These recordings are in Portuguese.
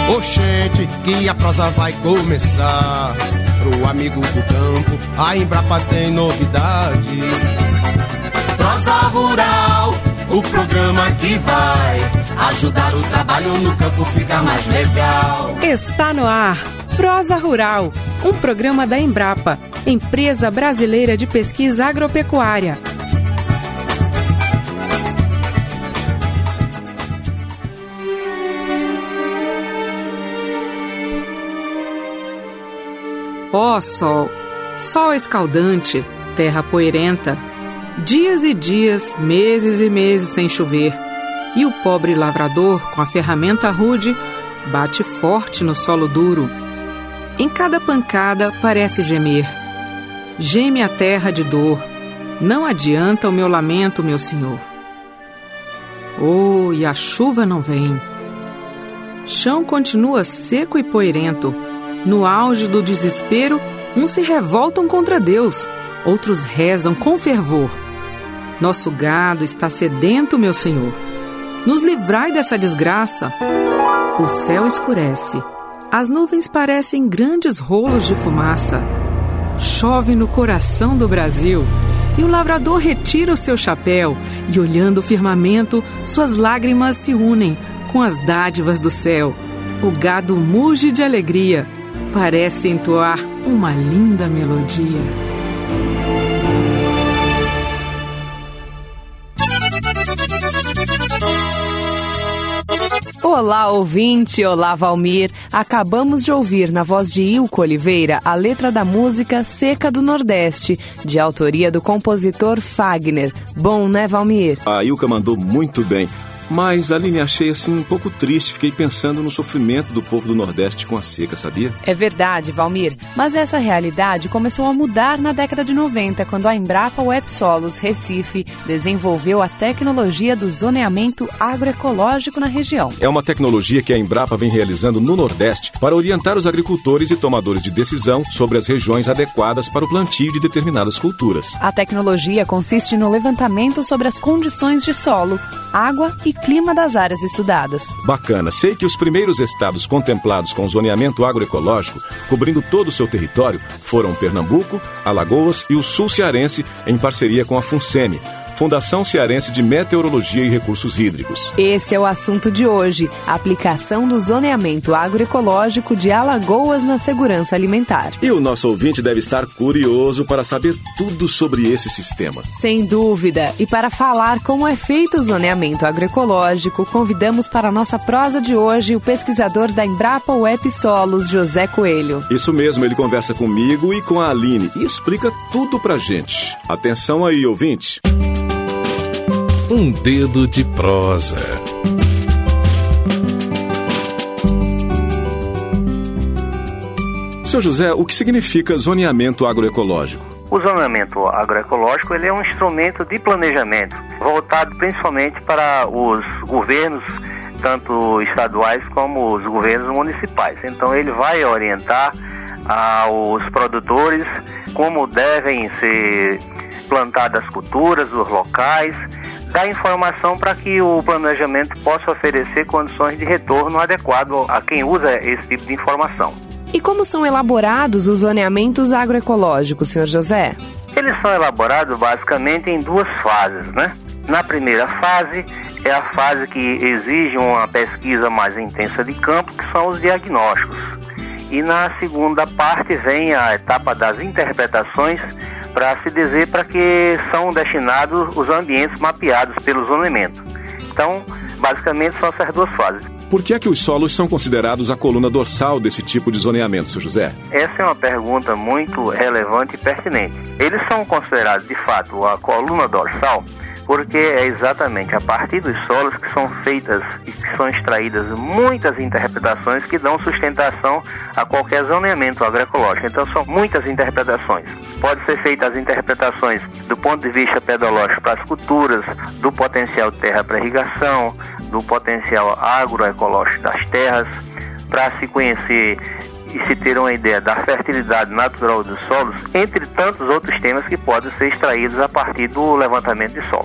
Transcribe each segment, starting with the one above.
Oxente, que a prosa vai começar. Pro amigo do campo, a Embrapa tem novidade. Prosa Rural, o programa que vai ajudar o trabalho no campo ficar mais legal. Está no ar, Prosa Rural, um programa da Embrapa, Empresa Brasileira de Pesquisa Agropecuária. Ó sol, sol escaldante, terra poeirenta, dias e dias, meses e meses sem chover, e o pobre lavrador, com a ferramenta rude, bate forte no solo duro. Em cada pancada parece gemer. Geme a terra de dor, não adianta o meu lamento, meu senhor. Oh, e a chuva não vem. Chão continua seco e poeirento. No auge do desespero, uns se revoltam contra Deus, outros rezam com fervor. Nosso gado está sedento, meu Senhor. Nos livrai dessa desgraça. O céu escurece. As nuvens parecem grandes rolos de fumaça. Chove no coração do Brasil. E o lavrador retira o seu chapéu e, olhando o firmamento, suas lágrimas se unem com as dádivas do céu. O gado muge de alegria. Parece entoar uma linda melodia. Olá, ouvinte! Olá, Valmir! Acabamos de ouvir na voz de Ilco Oliveira a letra da música Seca do Nordeste, de autoria do compositor Fagner. Bom, né, Valmir? A Ilka mandou muito bem. Mas, Aline, achei assim um pouco triste. Fiquei pensando no sofrimento do povo do Nordeste com a seca, sabia? É verdade, Valmir. Mas essa realidade começou a mudar na década de 90, quando a Embrapa Web Solos Recife desenvolveu a tecnologia do zoneamento agroecológico na região. É uma tecnologia que a Embrapa vem realizando no Nordeste para orientar os agricultores e tomadores de decisão sobre as regiões adequadas para o plantio de determinadas culturas. A tecnologia consiste no levantamento sobre as condições de solo, água e clima das áreas estudadas. Bacana. Sei que os primeiros estados contemplados com zoneamento agroecológico, cobrindo todo o seu território, foram Pernambuco, Alagoas e o Sul Cearense, em parceria com a FUNSEMI, Fundação Cearense de Meteorologia e Recursos Hídricos. Esse é o assunto de hoje, a aplicação do zoneamento agroecológico de Alagoas na segurança alimentar. E o nosso ouvinte deve estar curioso para saber tudo sobre esse sistema. Sem dúvida. E para falar como é feito o zoneamento agroecológico, convidamos para a nossa prosa de hoje o pesquisador da Embrapa Web Solos, José Coelho. Isso mesmo, ele conversa comigo e com a Aline e explica tudo pra gente. Atenção aí, ouvinte. Um dedo de prosa. Seu José, o que significa zoneamento agroecológico? O zoneamento agroecológico ele é um instrumento de planejamento voltado principalmente para os governos, tanto estaduais como os governos municipais. Então ele vai orientar aos produtores como devem ser plantadas as culturas, os locais, dá informação para que o planejamento possa oferecer condições de retorno adequado a quem usa esse tipo de informação. E como são elaborados os zoneamentos agroecológicos, senhor José? Eles são elaborados basicamente em duas fases, né? Na primeira fase, é a fase que exige uma pesquisa mais intensa de campo, que são os diagnósticos. E na segunda parte vem a etapa das interpretações, para se dizer para que são destinados os ambientes mapeados pelo zoneamento. Então, basicamente, são essas duas fases. Por que é que os solos são considerados a coluna dorsal desse tipo de zoneamento, seu José? Essa é uma pergunta muito relevante e pertinente. Eles são considerados, de fato, a coluna dorsal porque é exatamente a partir dos solos que são feitas e que são extraídas muitas interpretações que dão sustentação a qualquer zoneamento agroecológico. Então são muitas interpretações. Pode ser feitas as interpretações do ponto de vista pedológico para as culturas, do potencial de terra para irrigação, do potencial agroecológico das terras, para se conhecer e se ter uma ideia da fertilidade natural dos solos, entre tantos outros temas que podem ser extraídos a partir do levantamento de solos.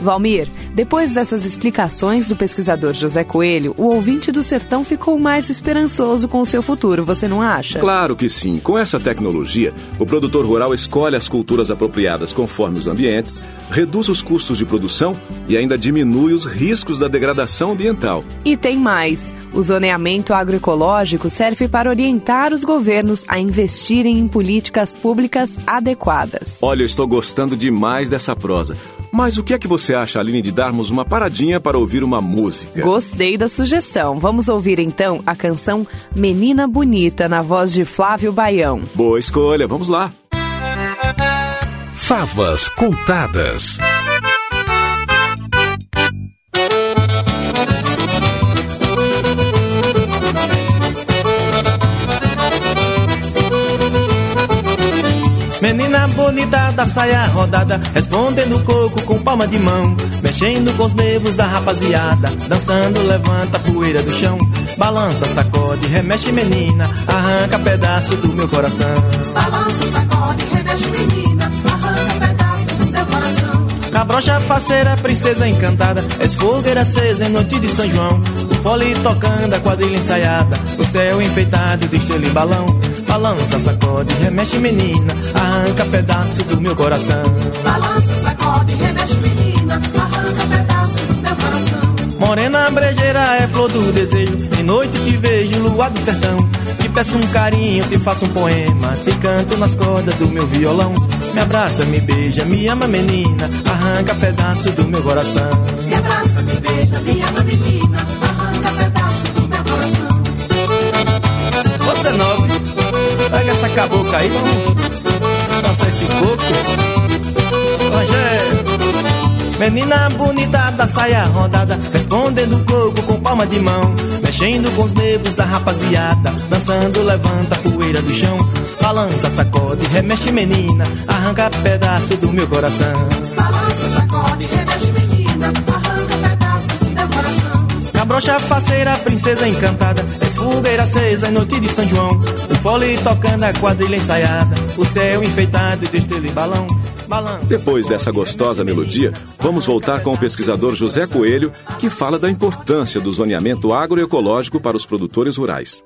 Valmir, depois dessas explicações do pesquisador José Coelho, o ouvinte do sertão ficou mais esperançoso com o seu futuro, você não acha? Claro que sim. Com essa tecnologia, o produtor rural escolhe as culturas apropriadas conforme os ambientes, reduz os custos de produção e ainda diminui os riscos da degradação ambiental. E tem mais. O zoneamento agroecológico serve para orientar os governos a investirem em políticas públicas adequadas. Olha, eu estou gostando demais dessa prosa. Mas o que é que você acha, Aline, de darmos uma paradinha para ouvir uma música? Gostei da sugestão. Vamos ouvir então a canção Menina Bonita, na voz de Flávio Baião. Boa escolha, vamos lá. Favas contadas. Menina bonita da saia rodada, respondendo coco com palma de mão, mexendo com os nervos da rapaziada, dançando levanta a poeira do chão, balança, sacode, remexe menina, arranca pedaço do meu coração. Balança, sacode, remexe menina, arranca pedaço do meu coração. Cabrocha faceira, princesa encantada, és fogueira acesa em noite de São João, o fole tocando, a quadrilha ensaiada, o céu enfeitado de estrela e balão. Balança, sacode, remexe menina, arranca pedaço do meu coração. Balança, sacode, remexe menina, arranca pedaço do meu coração. Morena brejeira é flor do desejo, de noite te vejo, lua do sertão. Te peço um carinho, te faço um poema, te canto nas cordas do meu violão. Me abraça, me beija, me ama menina, arranca pedaço do meu coração. Me abraça, me beija, me ama menina, arranca pedaço do meu coração. Você nobre, pega essa cabocla aí, vamos dançar esse coco. Rogério. Menina bonita da saia rodada, respondendo coco com palma de mão, mexendo com os nervos da rapaziada, dançando levanta a poeira do chão. Balança, sacode, remexe menina, arranca pedaço do meu coração. Balança, sacode, remexe menina, arranca pedaço do meu coração. Cabrocha faceira, princesa encantada, és fogueira acesa em noite de São João, o fole tocando, a quadrilha ensaiada, o céu enfeitado de estrela e balão. Balança, depois dessa gostosa melodia, vamos voltar com o pesquisador José Coelho, que fala da importância do zoneamento agroecológico para os produtores rurais.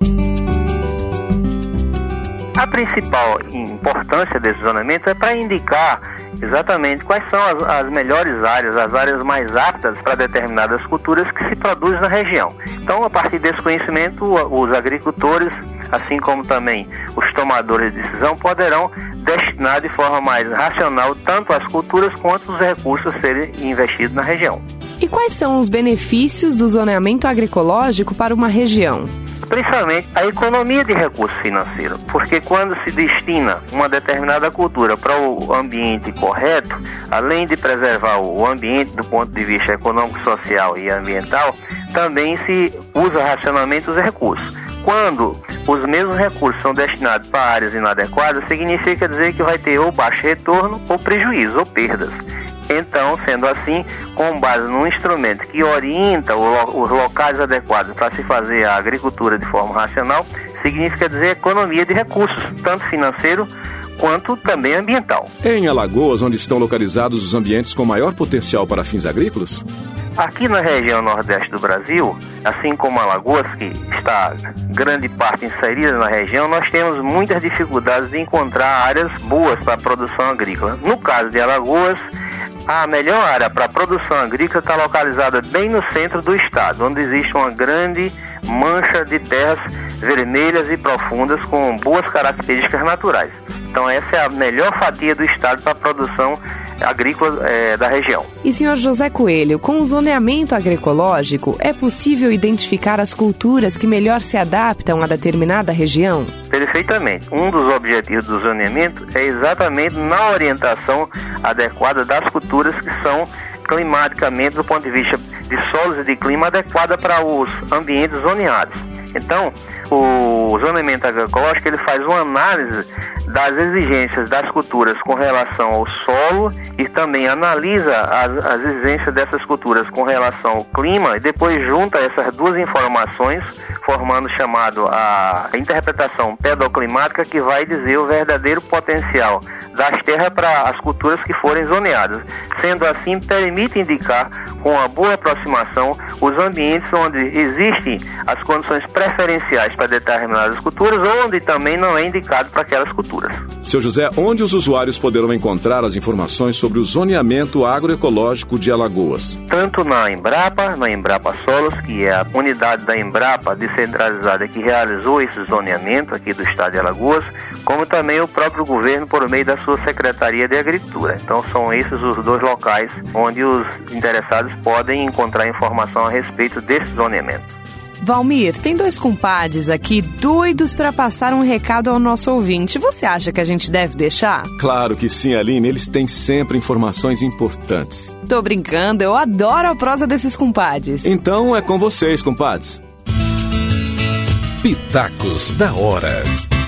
A principal importância desse zoneamento é para indicar exatamente quais são as melhores áreas, as áreas mais aptas para determinadas culturas que se produzem na região. Então, a partir desse conhecimento, os agricultores, assim como também os tomadores de decisão, poderão destinar de forma mais racional tanto as culturas quanto os recursos a serem investidos na região. E quais são os benefícios do zoneamento agroecológico para uma região? Principalmente a economia de recurso financeiro, porque quando se destina uma determinada cultura para o ambiente correto, além de preservar o ambiente do ponto de vista econômico, social e ambiental, também se usa racionalmente os recursos. Quando os mesmos recursos são destinados para áreas inadequadas, significa dizer que vai ter ou baixo retorno, ou prejuízo, ou perdas. Então, sendo assim, com base num instrumento que orienta os locais adequados para se fazer a agricultura de forma racional, significa dizer economia de recursos, tanto financeiro quanto também ambiental. Em Alagoas, onde estão localizados os ambientes com maior potencial para fins agrícolas? Aqui na região nordeste do Brasil, assim como Alagoas, que está grande parte inserida na região, nós temos muitas dificuldades de encontrar áreas boas para a produção agrícola. No caso de Alagoas, a melhor área para a produção agrícola está localizada bem no centro do estado, onde existe uma grande mancha de terras vermelhas e profundas com boas características naturais. Então essa é a melhor fatia do estado para a produção agrícola da região. E senhor José Coelho, com o zoneamento agroecológico, é possível identificar as culturas que melhor se adaptam a determinada região? Perfeitamente. Um dos objetivos do zoneamento é exatamente na orientação adequada das culturas que são climaticamente, do ponto de vista de solos e de clima, adequada para os ambientes zoneados. Então, o zoneamento agroecológico ele faz uma análise das exigências das culturas com relação ao solo e também analisa as exigências dessas culturas com relação ao clima e depois junta essas duas informações formando o chamado a interpretação pedoclimática, que vai dizer o verdadeiro potencial das terras para as culturas que forem zoneadas. Sendo assim, permite indicar com uma boa aproximação os ambientes onde existem as condições preferenciais para determinadas culturas ou onde também não é indicado para aquelas culturas. Seu José, onde os usuários poderão encontrar as informações sobre o zoneamento agroecológico de Alagoas? Tanto na Embrapa Solos, que é a unidade da Embrapa descentralizada que realizou esse zoneamento aqui do estado de Alagoas, como também o próprio governo por meio da sua Secretaria de Agricultura. Então são esses os dois locais onde os interessados podem encontrar informação a respeito desse zoneamento. Valmir, tem 2 compadres aqui doidos para passar um recado ao nosso ouvinte. Você acha que a gente deve deixar? Claro que sim, Aline. Eles têm sempre informações importantes. Tô brincando, eu adoro a prosa desses compadres. Então é com vocês, compadres. Pitacos da Hora.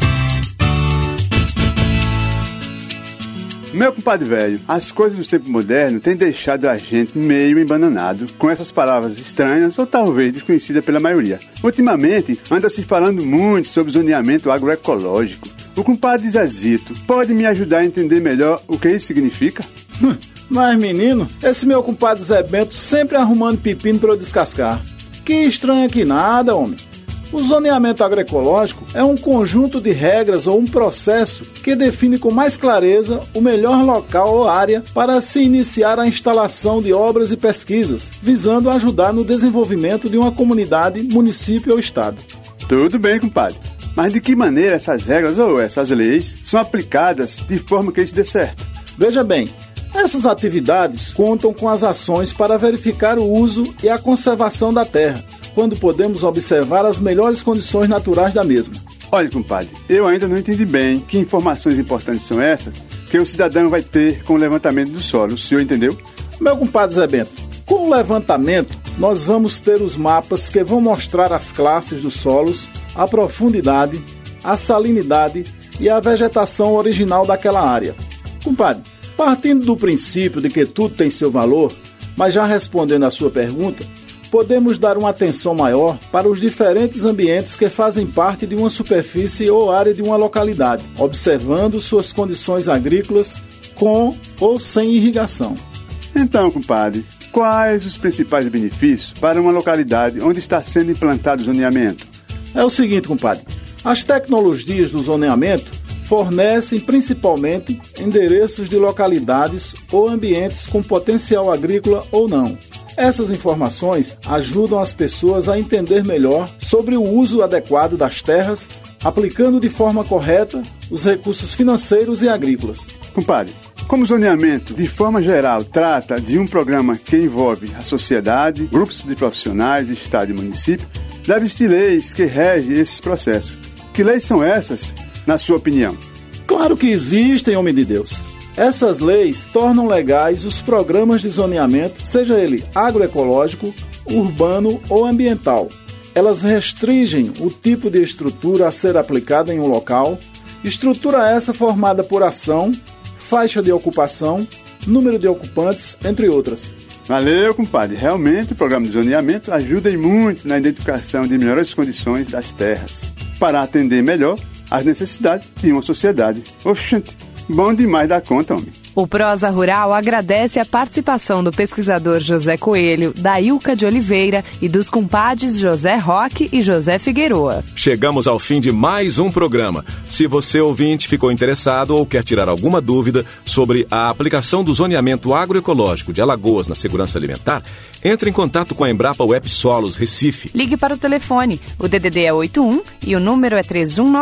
Meu compadre velho, as coisas do tempo moderno têm deixado a gente meio embananado com essas palavras estranhas ou talvez desconhecidas pela maioria. Ultimamente, anda se falando muito sobre zoneamento agroecológico. O compadre Zezito pode me ajudar a entender melhor o que isso significa? Mas, menino, esse meu compadre Zé Bento sempre arrumando pepino para eu descascar. Que estranho que nada, homem. O zoneamento agroecológico é um conjunto de regras ou um processo que define com mais clareza o melhor local ou área para se iniciar a instalação de obras e pesquisas, visando ajudar no desenvolvimento de uma comunidade, município ou estado. Tudo bem, compadre. Mas de que maneira essas regras ou essas leis são aplicadas de forma que isso dê certo? Veja bem, essas atividades contam com as ações para verificar o uso e a conservação da terra, quando podemos observar as melhores condições naturais da mesma. Olha, compadre, eu ainda não entendi bem que informações importantes são essas que o cidadão vai ter com o levantamento do solo. O senhor entendeu? Meu compadre Zé Bento, com o levantamento, nós vamos ter os mapas que vão mostrar as classes dos solos, a profundidade, a salinidade e a vegetação original daquela área. Compadre, partindo do princípio de que tudo tem seu valor, mas já respondendo à sua pergunta, podemos dar uma atenção maior para os diferentes ambientes que fazem parte de uma superfície ou área de uma localidade, observando suas condições agrícolas com ou sem irrigação. Então, compadre, quais os principais benefícios para uma localidade onde está sendo implantado o zoneamento? É o seguinte, compadre, as tecnologias do zoneamento fornecem principalmente endereços de localidades ou ambientes com potencial agrícola ou não. Essas informações ajudam as pessoas a entender melhor sobre o uso adequado das terras, aplicando de forma correta os recursos financeiros e agrícolas. Compadre, como o zoneamento, de forma geral, trata de um programa que envolve a sociedade, grupos de profissionais, estado e município, deve existir leis que regem esses processos. Que leis são essas, na sua opinião? Claro que existem, homem de Deus. Essas leis tornam legais os programas de zoneamento, seja ele agroecológico, urbano ou ambiental. Elas restringem o tipo de estrutura a ser aplicada em um local, estrutura essa formada por ação, faixa de ocupação, número de ocupantes, entre outras. Valeu, compadre. Realmente o programa de zoneamento ajuda muito na identificação de melhores condições das terras, para atender melhor às necessidades de uma sociedade. Oxente, bom demais da conta, homem. O Prosa Rural agradece a participação do pesquisador José Coelho, da Ilka de Oliveira e dos compadres José Roque e José Figueroa. Chegamos ao fim de mais um programa. Se você, ouvinte, ficou interessado ou quer tirar alguma dúvida sobre a aplicação do zoneamento agroecológico de Alagoas na segurança alimentar, entre em contato com a Embrapa Web Solos Recife. Ligue para o telefone. O DDD é 81 e o número é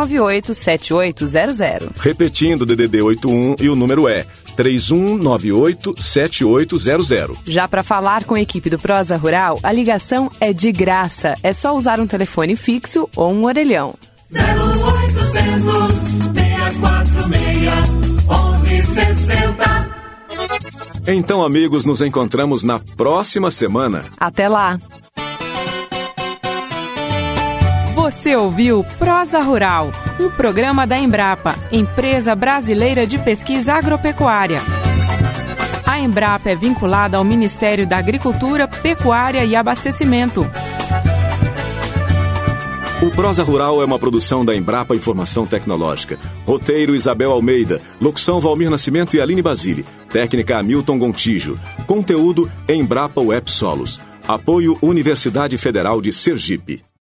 3198-7800. Repetindo, o DDD 81 e o número é 3198-7800. Já para falar com a equipe do Prosa Rural, a ligação é de graça. É só usar um telefone fixo ou um orelhão. 0800 646 1160. Então, amigos, nos encontramos na próxima semana. Até lá! Você ouviu Prosa Rural, um programa da Embrapa, Empresa Brasileira de Pesquisa Agropecuária. A Embrapa é vinculada ao Ministério da Agricultura, Pecuária e Abastecimento. O Prosa Rural é uma produção da Embrapa Informação Tecnológica. Roteiro Isabel Almeida, locução Valmir Nascimento e Aline Basile, técnica Hamilton Gontijo, conteúdo Embrapa Web Solos. Apoio Universidade Federal de Sergipe.